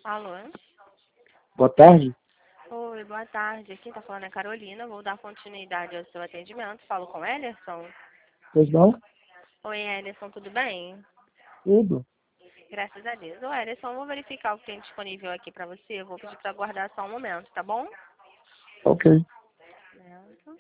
Alô? Boa tarde. Oi, boa tarde. Aqui tá falando a Carolina. Vou dar continuidade ao seu atendimento. Falo com o Ellison. Pois não? Oi, Ellison, tudo bem? Tudo. Graças a Deus. Ô, Ellison, vou verificar o que tem disponível aqui pra você. Vou pedir pra aguardar só um momento, tá bom? Ok. Momento.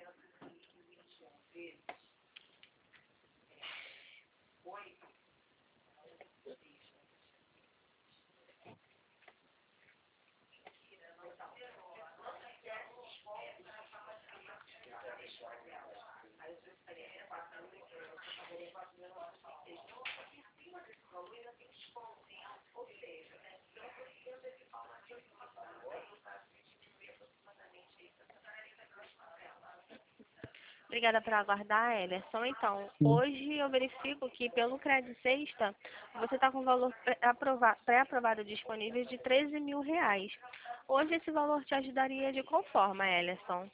Obrigada por aguardar, Ellison. Então, Sim. hoje eu verifico que pelo Crédito Sexta, você está com valor pré-aprovado disponível de R$ 13.000. Hoje esse valor te ajudaria de qual forma, Ellison?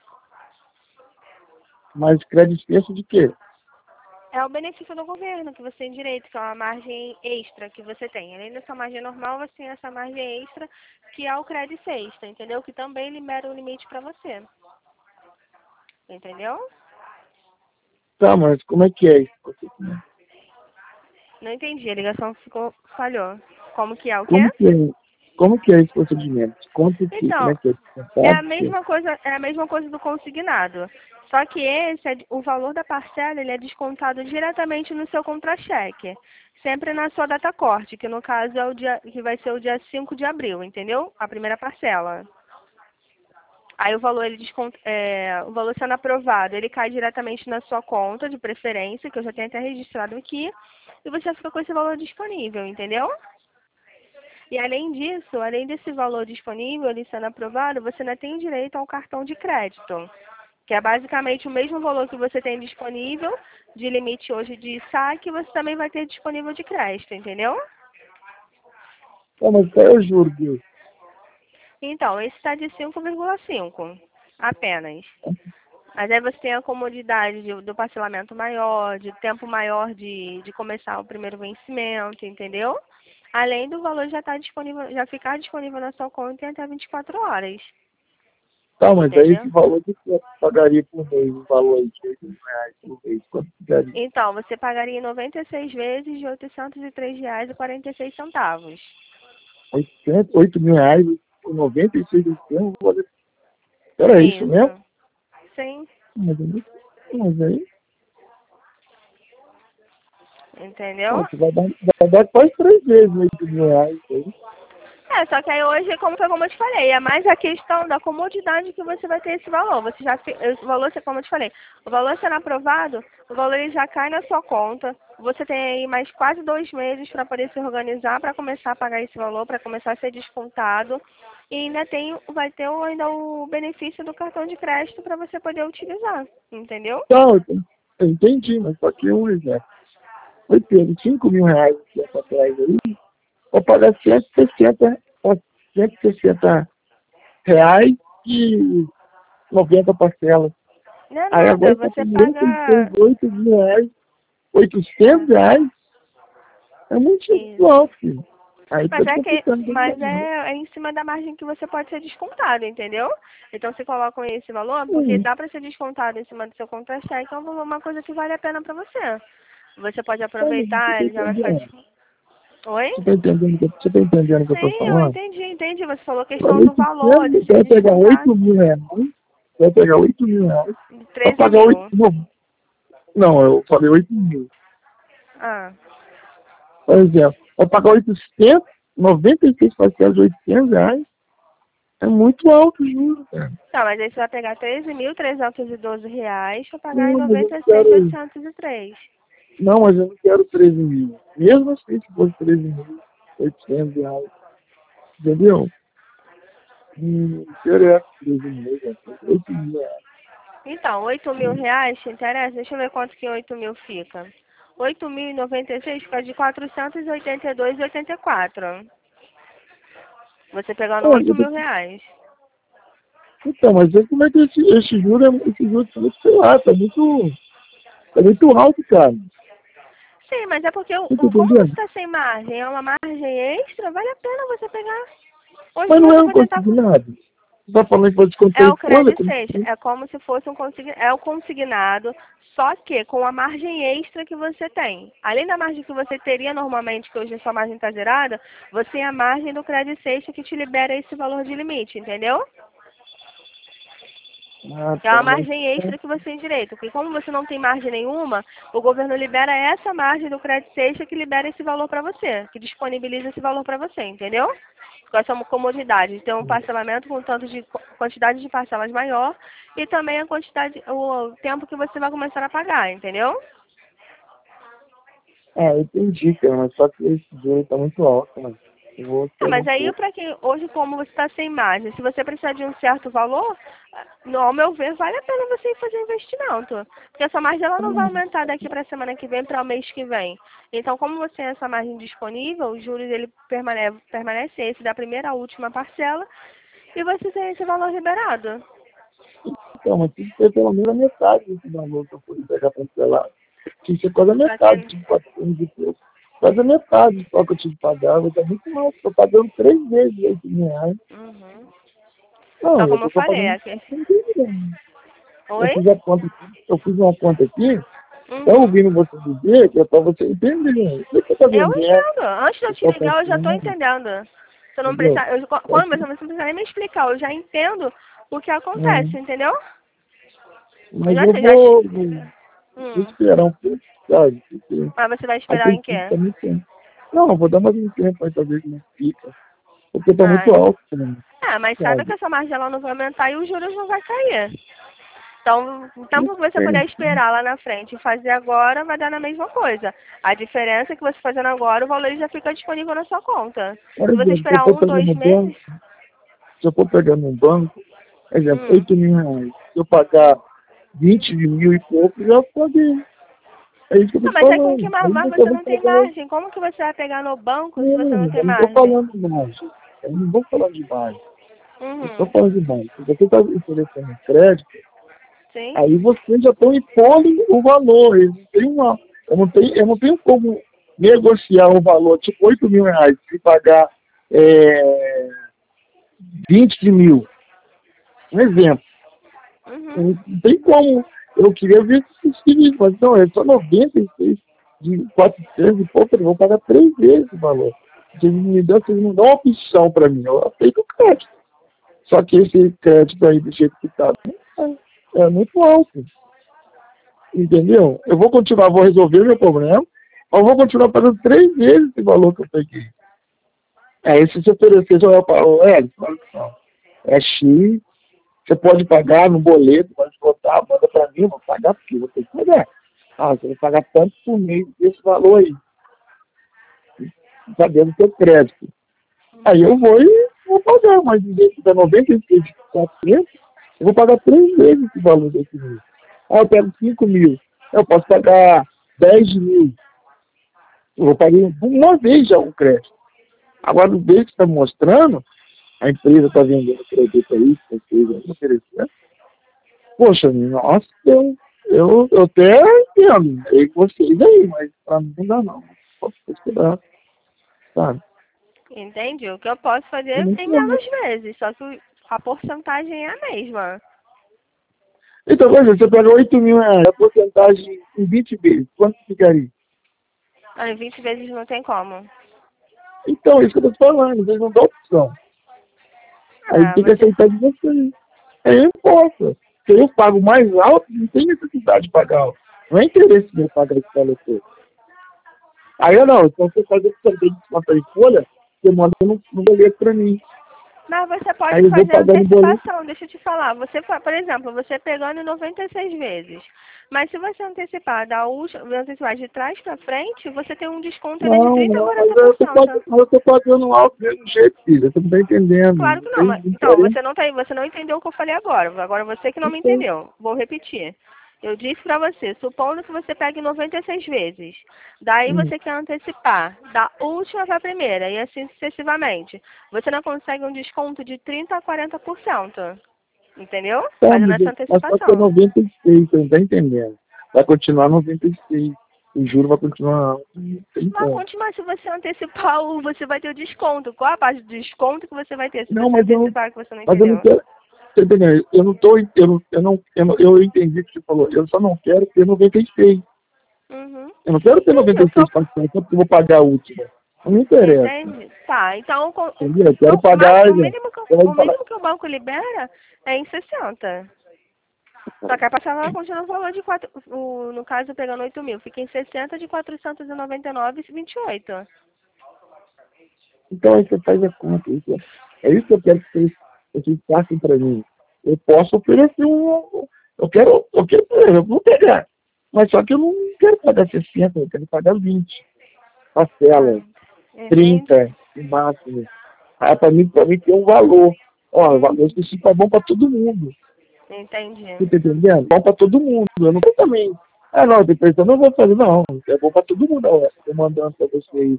Mas crédito extenso de quê? É o benefício do governo que você tem direito, que é uma margem extra que você tem. Além dessa margem normal, você tem essa margem extra, que é o Crédito Sexta, entendeu? Que também libera um limite para você. Entendeu? Tá, mas como é que é isso? Não entendi, a ligação falhou. Como que é o quê? Como que é? Como que é esse procedimento? Conta que, como Então, é que é? é a Sabe? mesma coisa do consignado. Só que o valor da parcela, ele é descontado diretamente no seu contra-cheque. Sempre na sua data corte, que no caso é que vai ser o dia 5 de abril, entendeu? A primeira parcela. Aí o valor, o valor sendo aprovado, ele cai diretamente na sua conta de preferência, que eu já tenho até registrado aqui, e você fica com esse valor disponível, entendeu? E além disso, além desse valor disponível, ele sendo aprovado, você ainda tem direito ao cartão de crédito, que é basicamente o mesmo valor que você tem disponível de limite hoje de saque, você também vai ter disponível de crédito, entendeu? Tá, mas qual é o juro disso? Então, esse está de 5,5 apenas. Mas aí você tem a comodidade do parcelamento maior, de tempo maior de começar o primeiro vencimento, entendeu? Além do valor já estar disponível, já ficar disponível na sua conta em até 24 horas. Tá, mas aí esse Entendeu? valor que você pagaria por mês, o valor aí de R$ 8.000 por mês, quanto ficaria? Então, você pagaria em 96 vezes de R$ 803,46. 8 mil reais por 96 centavos? Era isso mesmo? Isso. Sim. Mas aí, Entendeu? nossa, vai dar quase 3 vezes R$ 8.000 aí. Só que aí hoje, como eu te falei, é mais a questão da comodidade que você vai ter esse valor. Você já, esse valor, como eu te falei, o valor sendo aprovado, o valor ele já cai na sua conta. Você tem aí mais quase 2 meses para poder se organizar, para começar a pagar esse valor, para começar a ser descontado. E ainda vai ter ainda o benefício do cartão de crédito para você poder utilizar, entendeu? Não, eu entendi, mas só que um exemplo. Foi pego R$ 5.000 tempo atrás aí, vou pagar 160 reais e 90 parcelas. Não é Aí nada, agora está você primeiro tem que ter paga. 8.000 reais, É, 800 reais, é muito isso. alto, filho. Aí tá complicando bem mais. É em cima da margem que você pode ser descontado, entendeu? Então você coloca esse valor, porque dá para ser descontado em cima do seu contra-cheque, é uma coisa que vale a pena para você. Você pode Sabe, você aproveitar, tá ele já vai ficar. entendendo? Oi? Você tá entendendo o que eu tô Sim, eu falando? entendi. Você falou Olha, questão do valor, de você ser vai pegar descontado. 8.000 reais, você vai pegar 8.000 reais, vai 13 pagar 8 mil. não, eu falei 8.000. Ah. Por exemplo, vai pagar 896 parcelas de R$ 800, é muito alto o juro, cara. Tá, mas aí você vai pegar R$ 13.312 para pagar em Não, mas eu não noventa e seis mil quero, oitocentos e três. não, mas eu não quero 13.000. Mesmo assim, se fosse R$ 13.800, entendeu? Não interessa 13.000, já tem R$ 8.000. Então, R$ 8.000, te interessa? Deixa eu ver quanto que 8.000 fica. 8.096 fica de 482,84. Você pegando Olha, R$ 8.000. então, mas aí como é que esse juro, sei lá, tá muito alto, cara. Sim, mas é porque Você tá como você entendendo? está sem margem, é uma margem extra, vale a pena você pegar. Hoje Mas não é você um poder estar. consignado. Você tá falando que pode É descontar em o folha? crédito seixo, é como se fosse é o consignado, só que com a margem extra que você tem. Além da margem que você teria normalmente, que hoje a sua margem está zerada, você tem a margem do crédito seixo que te libera esse valor de limite, entendeu? Ah, É uma tá, mas margem extra que você tem direito, porque como você não tem margem nenhuma, o governo libera essa margem do crédito seixo que libera esse valor para você, que disponibiliza esse valor para você, entendeu? Com essa comodidade de ter um parcelamento com tanto de quantidade de parcelas maior e também a quantidade, o tempo que você vai começar a pagar, entendeu? eu entendi, cara, mas só que esse dinheiro tá muito alto, mano. Eu vou esperar Mas um aí, pouco. para quem hoje, como você está sem margem, se você precisar de um certo valor, ao meu ver, vale a pena você ir fazer investimento. Porque essa margem ela não vai aumentar daqui para a semana que vem, para o mês que vem. Então, como você tem essa margem disponível, os juros ele permanece esse da primeira à última parcela e você tem esse valor liberado. Então, mas tem que ter pelo menos a metade desse valor que eu fui pegar parcelado. Tinha que ser quase a Para metade, quem. tipo 400 e pouco. Quase a metade só que eu tive que pagar, vai estar muito mais. Estou pagando 3 vezes R$ 8.000. Uhum. Só Não, eu como eu estou falei, pagando aqui. 100 Eu Oi? fiz a conta aqui, eu fiz uma conta aqui, então Uhum. ouvindo você dizer, que é para você entender, né? Você está Eu vendendo, entendo. Antes de você eu te está ligar, eu já estou comprando, entendendo. Você não entendeu? precisa, quando você não precisa nem me explicar, eu já entendo o que acontece, É, entendeu? Eu mas já eu sei, já. vou Hum. esperar um pouco, sabe? Porque Mas você vai esperar aquele em tempo quê? tá muito tempo. Não, eu vou dar mais um tempo aí pra ver como fica. Porque tá muito Ai. alto, né? Mas sabe que Sabe? essa margem ela não vai aumentar e os juros não vai cair. Então, o Eu tempo que você sei. puder esperar lá na frente e fazer agora, vai dar na mesma coisa. A diferença é que você fazendo agora, o valor já fica disponível na sua conta. Por Se você exemplo, se eu esperar for um, pegar dois no meses, banco, se eu for pegar no banco, por exemplo, hum, R$ 8.000, se eu pagar 20 mil e pouco, já paguei. É isso que eu tô não, te mas é com que falando. Aí mas você você vai não tem pagar. margem. Como que você vai pegar no banco se Não, você não tem eu não tô margem? falando de margem. Eu não vou falar de margem. Eu tô Uhum. falando de margem. Se você está oferecendo crédito, Sim? aí vocês já estão impondo o valor. Eu não tenho como negociar o valor, tipo R$ 8.000, e pagar 20 mil. Um exemplo. Uhum. Não tem como. Eu queria ver se conseguiria, mas não, é só 96 de 400 e pouco, eu vou pagar 3 vezes o valor. Vocês não dão uma opção para mim, eu aceito o crédito. Só que esse crédito aí, do jeito que está, é muito alto. Entendeu? Eu vou continuar, vou resolver meu problema, mas eu vou continuar pagando 3 vezes esse valor que eu peguei. Aí se você oferecer, já vai falar, é X, você pode pagar no boleto, pode botar, manda para mim, eu vou pagar porque eu vou ter que pagar. Você vai pagar tanto por mês desse valor aí, está dentro do seu crédito. Aí eu vou e vou pagar, mas dizer que dá 96 de 400, eu vou pagar 3 vezes esse valor desse mês. Eu pego 5 mil, eu posso pagar 10 mil. Eu vou pagar uma vez já o crédito. Agora, do jeito que está mostrando, a empresa está vendendo produto aí, que vocês oferecendo. Poxa, nossa, eu até entendo. Eu gostei daí, mas para mim não dá não. Posso esperar, sabe? Entende? O que eu posso Eu fazer não em entendo. menos vezes, só que a porcentagem é a mesma. Então, por exemplo, você pega R$ 8.000, a porcentagem em 20 vezes, quanto ficaria? Em 20 vezes não tem como. Então, é isso que eu estou te falando, vocês não dão opção. Aí tem que Você. aceitar de vocês. Aí eu posso. Se eu pago mais alto, não tem necessidade de pagar alto. Não é interesse meu pagar esse valor todo. Aí eu não, então você faz esse sorteio de desconto em folha, você manda no boleto para mim. Mas você Aí pode eu vou fazer pagar no boleto. antecipação, deixa eu te falar. Você, por exemplo, você pegando em 96 vezes. Mas se você antecipar antecipar de trás para frente, você tem um desconto ele de Não, 30 a não, mas quarenta por cento. eu tô pagando alto do mesmo jeito, filha. Você não está entendendo. Claro Não que não, tem mas então, diferença. você não entendeu o que eu falei agora. Agora você que não me Então, entendeu. Vou repetir. Eu disse pra você, supondo que você pegue 96 vezes. Daí hum, você quer antecipar da última para a primeira e assim sucessivamente. Você não consegue um desconto de 30 a 40%. Entendeu? tá, Fazendo essa mas só que é antecipação. 96, você não está entendendo. Vai continuar 96. o juro vai continuar alto. Não tem Vai como. continuar, se você antecipar, você vai ter o desconto. Qual a parte do desconto que você vai ter se Não, você antecipar que você não mas eu não entendeu? quero. Você entendeu? Eu não tô. Eu entendi o que você falou. Eu só não quero ter 96. Uhum. Eu não quero ter Sim, eu 96 parcelas só porque eu vou pagar a última. Não me interessa. Entende? Tá, então Entendeu? Eu quero pagar. o mínimo Eu vou o falar. mínimo que o banco libera é em 60. Só que a parcela ela continua no valor de 4, no caso pegando 8 mil, fica em 60 de 499,28. Então aí você faz a conta. É isso que eu quero que vocês passem para mim. Eu posso oferecer um. Eu vou pegar. Mas só que eu não quero pagar 60, eu quero pagar 20 Ah, parcelas, entende? 30 no máximo. Aí para mim tem um valor. Ó, o valor específico é bom para todo mundo. Você Entendi. tá entendendo? Bom para todo mundo. Eu não quero também. Ah, não, depois eu não vou fazer, não. É bom para todo mundo. Ó, estou mandando para vocês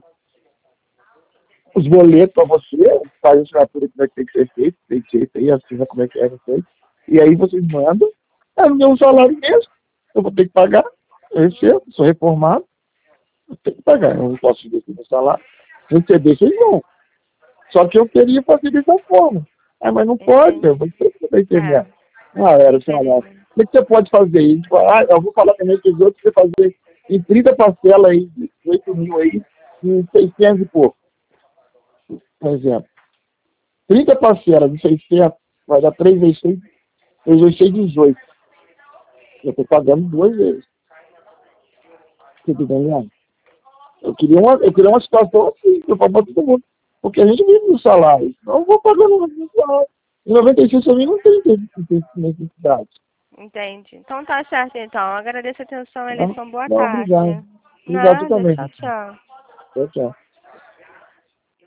os boletos para você, faz a assinatura que vai ter que ser feito, tem jeito aí, assina como é que é, não sei. E aí vocês mandam, eu me um salário mesmo, eu vou ter que pagar, eu recebo, sou reformado, eu tenho que pagar, eu não posso investir no salário, receber vocês vão. Só que eu queria fazer dessa forma. Ah, mas não pode, Entendi. você está entendendo. É, Ah, era o salário. infelizmente. O que você pode fazer aí? Tipo, ah, eu vou falar também que os outros você fazer em 30 parcelas aí, de 8 mil aí, em 600 e pouco, por exemplo. 30 parcelas de 600 vai dar 3 vezes 6, 3 vezes 6, 18. Eu estou pagando 2 vezes. Você está entendendo? Eu queria uma situação assim, para todo mundo. Porque a gente vive no salário. Então eu vou pagando no salário. Em 96 também não tem necessidade. Entende? Então tá certo, então. Agradeço a atenção, Não, eleição. Boa não, tarde. obrigado. Obrigado Nada, também. tchau, tchau. Tchau, tchau.